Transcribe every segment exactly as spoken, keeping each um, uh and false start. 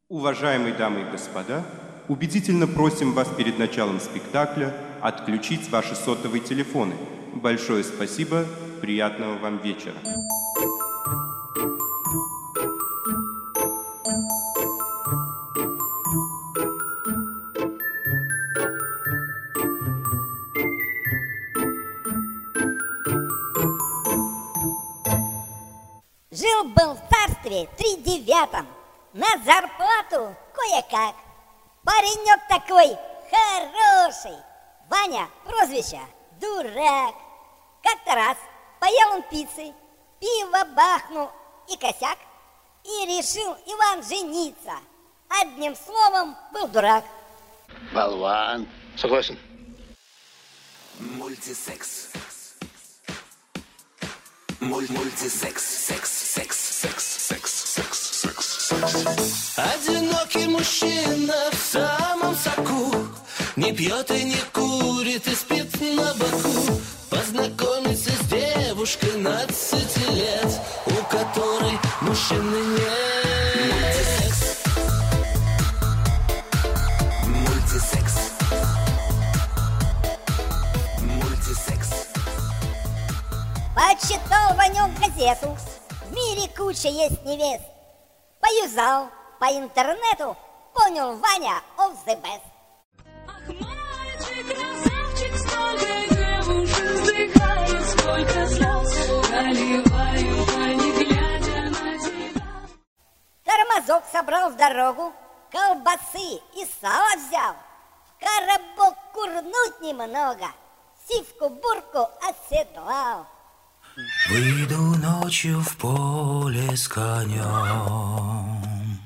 Уважаемые дамы и господа, убедительно просим вас перед началом спектакля отключить ваши сотовые телефоны. Большое спасибо, приятного вам вечера. Жил-был в царстве тридевятом, на зарплату кое-как. Паренек такой хороший, Ваня, прозвище Дурак. Как-то раз поел он пиццы, пиво бахнул и косяк, и решил Иван жениться. Одним словом, был дурак. Болван. Согласен. Мультисекс. Муль мультисекс, секс, секс, секс, секс, секс, секс, секс. Одинокий мужчина в самом соку, не пьет и не курит и спит на боку. Познакомиться с девушкой двенадцати лет, у которой мужчины нет. Мультисекс. Мультисекс. Мультисекс. Почитал Ванек газету, в мире куча есть невест. Поюзал по интернету, понял Ваня of the best. Ах, мальчик, красавчик, столько девушек вздыхает, сколько слез проливаю, не глядя на тебя. Тормозок собрал в дорогу, колбасы и сало взял, в коробок курнуть немного, сивку-бурку оседлал. Выйду ночью в поле с конем,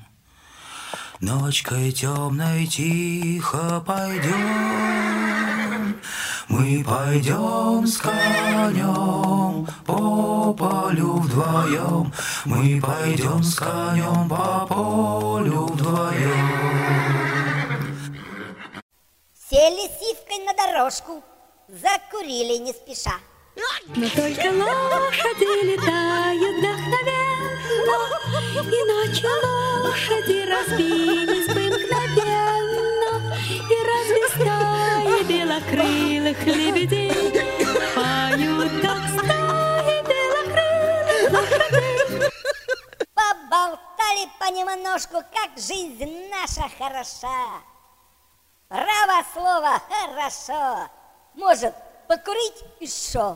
ночкой темной тихо пойдем. Мы пойдем с конем по полю вдвоем. Мы пойдем с конем по полю вдвоем. Сели сивкой на дорожку, закурили не спеша. Но только лошади летают вдохновенно, и ночью лошади разбились бы мгновенно, и разве стаи белокрылых лебедей поют так стаи белокрылых лошадей? Поболтали понемножку, как жизнь наша хороша. Право слово хорошо, может покурить и шо?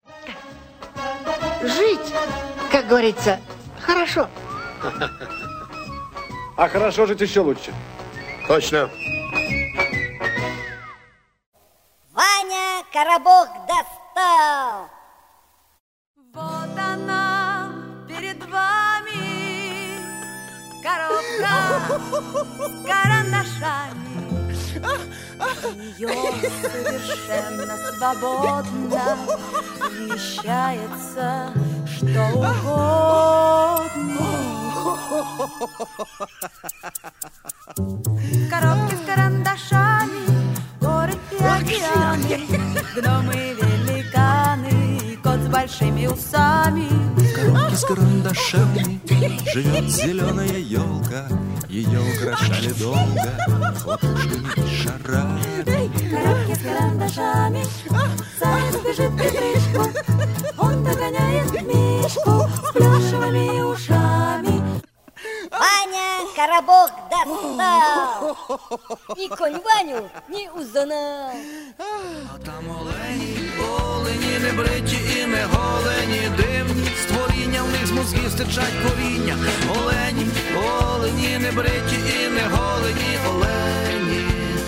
Жить, как говорится, хорошо. А хорошо жить еще лучше. Точно. Ваня коробок достал. Вот она перед вами, коробка с карандашами. Ее совершенно свободно вмещается что угодно. Коробки с карандашами, горы и океаны, гномы, великаны, кот с большими усами. Коробки с карандашами живет зеленая елка. Ее украшали долго хлопушками и шарами. Коробки с карандашами, заяц бежит припрыжку, он догоняет мишку с плюшевыми ушами. Ваня коробок достал, и конь Ваню не узнал. А там олені, олені не бриті і не голені, дивні створіння, в них з мозгів стирчать коріння. Олені, олені не бриті і не голені, олені.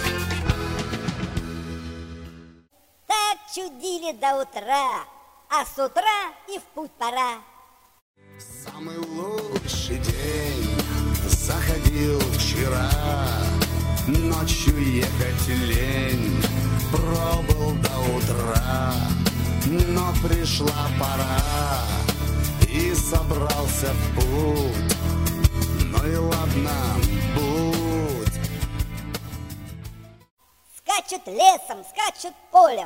Так чудили до утра, а с утра и в путь пора. Самый лучший день заходил вчера, ночью ехать лень, пробыл до утра, но пришла пора, и собрался в путь, ну и ладно, будь. Скачут лесом, скачут полем.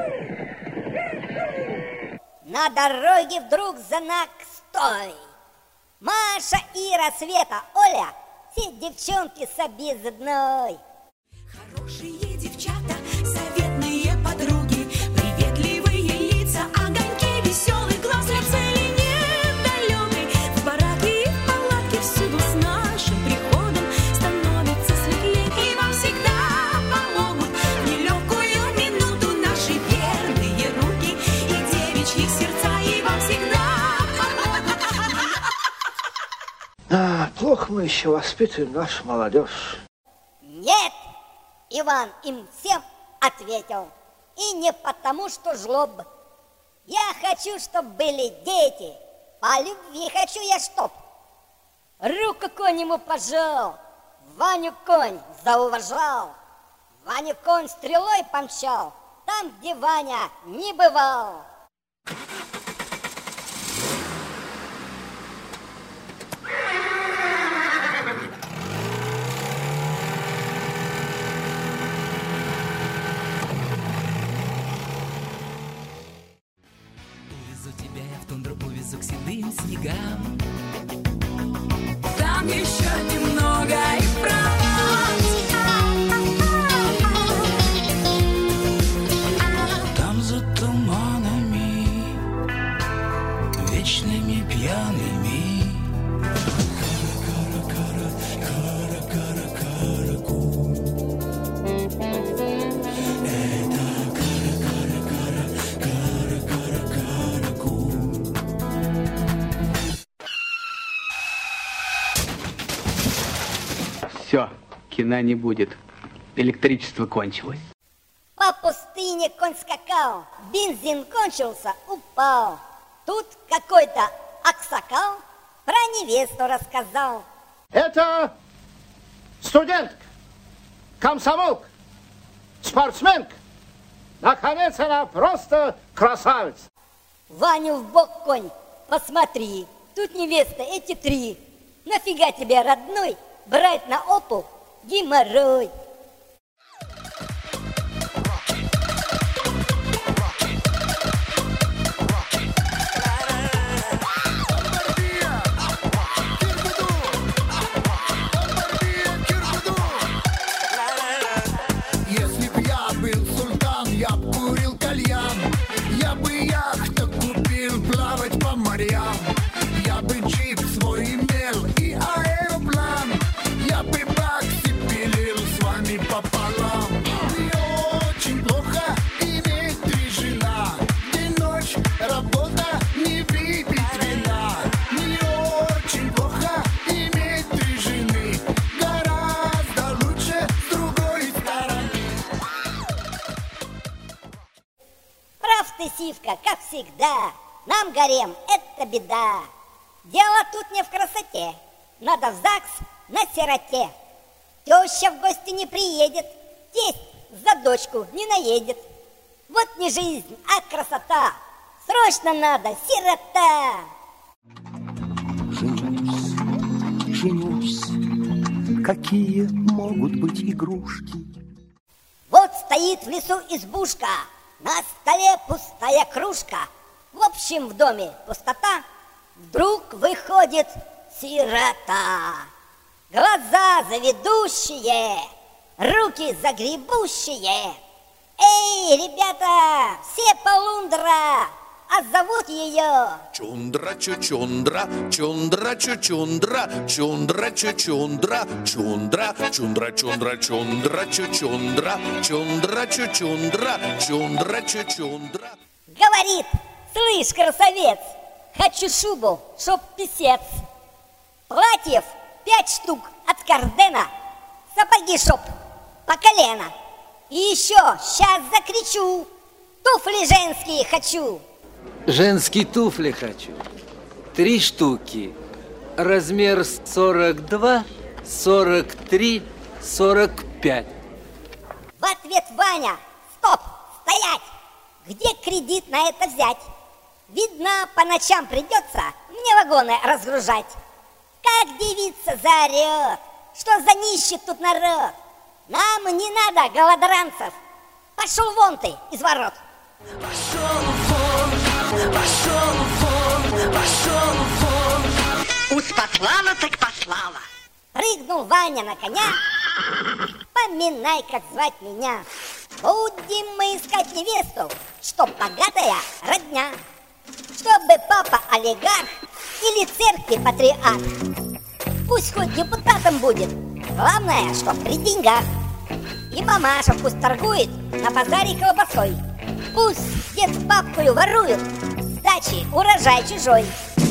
На дороге вдруг знак «Стой!» Маша, Ира, Света, Оля, все девчонки с объездной. Хорошие девчата, заветные подруги, приветливые лица, огоньки, веселый глаз, для цели недалекой. В бараке и в палатке всюду с нашим приходом становится светлее, и вам всегда помогут в нелегкую минуту наши верные руки и девичьи сердца, и вам всегда помогут. А, плохо мы еще воспитываем нашу молодежь. Нет, Иван им всем ответил. И не потому, что жлоб. Я хочу, чтобы были дети. По любви хочу я, чтоб. Руку конь ему пожал, Ваню конь зауважал. Ваню конь стрелой помчал там, где Ваня не бывал. Увезу к седым снегам. Там еще немного и Прованс. Там за туманами, вечными пьяными. Все, кино не будет. Электричество кончилось. По пустыне конь скакал, бензин кончился, упал. Тут какой-то аксакал про невесту рассказал. Это студентка, комсомолка, спортсменка. Наконец, она просто красавица. Ваню в бок конь, посмотри, тут невеста эти три. Нафига тебе, родной, брать на опу геморрой? Если б я был султан, я б курил кальян, я бы яхту купил, плавать по морям, я бы джип свой имел и аэроплан, я бы баксы пилил с вами пополам. И очень плохо иметь три жена, день ночь работа, не выпить вина. Не очень плохо иметь три жены, гораздо лучше с другой стороны. Прав ты, Сивка, как всегда. Нам, гарем, это беда. Дело тут не в красоте. Надо в ЗАГС на сироте. Теща в гости не приедет, тесть за дочку не наедет. Вот не жизнь, а красота. Срочно надо, сирота. Женюсь, женюсь, какие могут быть игрушки? Вот стоит в лесу избушка, на столе пустая кружка. В общем, в доме пустота. Вдруг выходит сирота. Глаза заведущие, руки загребущие. Эй, ребята, все полундра, а зовут ее Чундра чучундра, чундра чучундра, чундра чучундра, чундра, чундра чундра, чундра чучундра, чундра чучундра, чундра чучундра. говорит: слышь, красавец, хочу шубу, чтоб писец. Платьев пять штук от Кардена, сапоги чтоб по колено. И еще сейчас закричу: туфли женские хочу. Женские туфли хочу. Три штуки. Размер сорок два, сорок три, сорок пять. В ответ Ваня: стоп, стоять! Где кредит на это взять? Видно, по ночам придется мне вагоны разгружать. Как девица заорет, что за нищий тут народ. Нам не надо голодранцев. Пошел вон ты из ворот. Пошел вон, пошел вон, пошел вон. У уж послала, так послала. Прыгнул Ваня на коня. Поминай, как звать меня. Будем мы искать невесту, чтоб богатая родня, чтобы папа олигарх или церкви патриарх. Пусть хоть депутатом будет, главное, чтоб при деньгах. И мамаша пусть торгует на базаре колбасой. Пусть дед с бабкою воруют с дачи урожай чужой.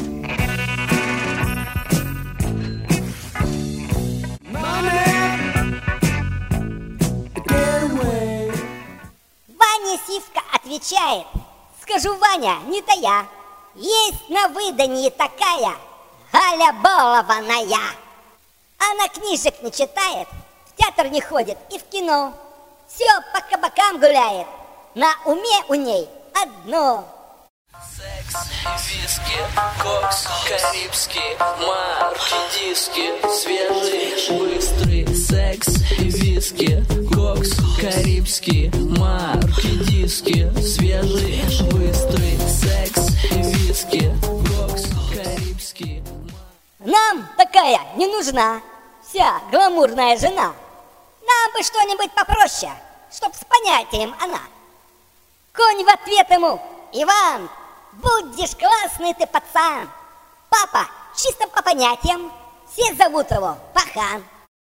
Ваня Сивка отвечает: скажу, Ваня, не тая, есть на выданье такая Галя балованная. Она книжек не читает, в театр не ходит и в кино. Все по кабакам гуляет, на уме у ней одно. Секс, виски, кокс, карибский, марки, диски, свежий, быстрый. Секс, виски, кокс, карибский, марки, диски, свежий, быстрый. Секс, виски, кокс, карибский. Нам такая не нужна, вся гламурная жена. Нам бы что-нибудь попроще, чтоб с понятием она. Конь в ответ ему: Иван, будешь классный ты пацан. Папа чисто по понятиям, все зовут его Пахан.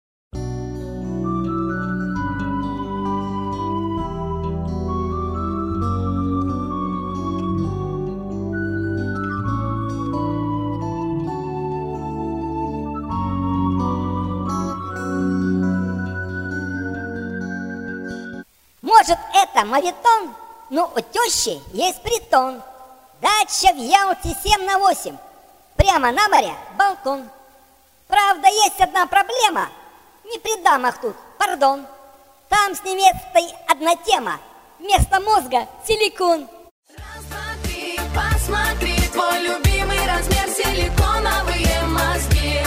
Может, это моветон, но у тещи есть притон. Дача в Ялте семь на восемь, прямо на море балкон. Правда, есть одна проблема, не при дамах тут, пардон. Там с невестой одна тема, вместо мозга силикон. Раз, два, три, посмотри, твой любимый размер, силиконовые мозги.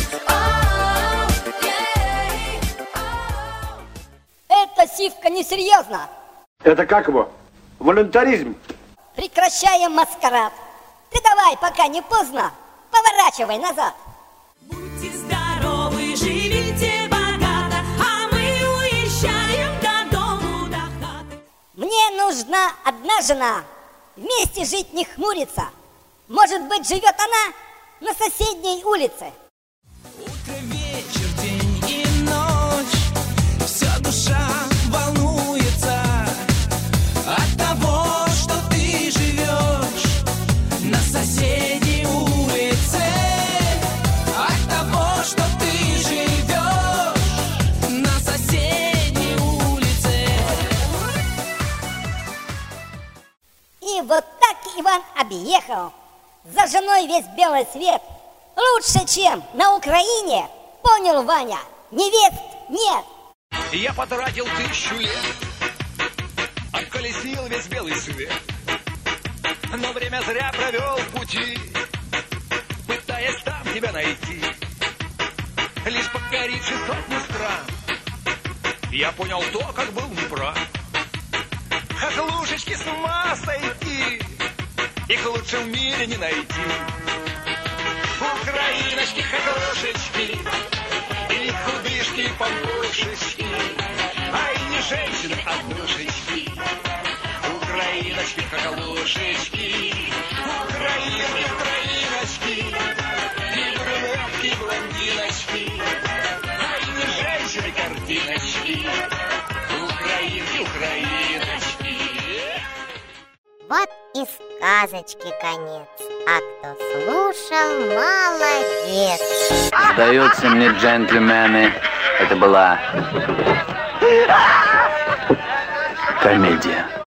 Это, Сивка, несерьезно. Это как его? Волюнтаризм. Прекращаем маскарад. Ты давай, пока не поздно, поворачивай назад. Будьте здоровы, живите богато, а мы уезжаем до дому, до хаты. Мне нужна одна жена, вместе жить не хмурится. Может быть, живет она на соседней улице. Утро, вечер, день и ночь, вся душа волнуется от того, что ты живешь на соседней улице, от того, что ты живешь на соседней улице. И вот так Иван объехал за женой весь белый свет. Лучше, чем на Украине, понял Ваня, невест нет. Я потратил тысячу лет, обколесил весь белый свет, но время зря провел в пути, пытаясь там тебя найти. Лишь покоривши сотни стран, я понял то, как был неправ. Хохлушечки с ума сойти, их лучше в мире не найти. Украиночки, хохлушечки, и худышки, помпушечки, ай, не женщины, а душечки. Украиночки, хохлушечки, украинки, украиночки, и брюнетки, блондиночки, ай, не женщины, картиночки. Украинки, украиночки. Вот и сказочки конец. А кто слушал, молодец. Сдаются мне, джентльмены, это была комедия.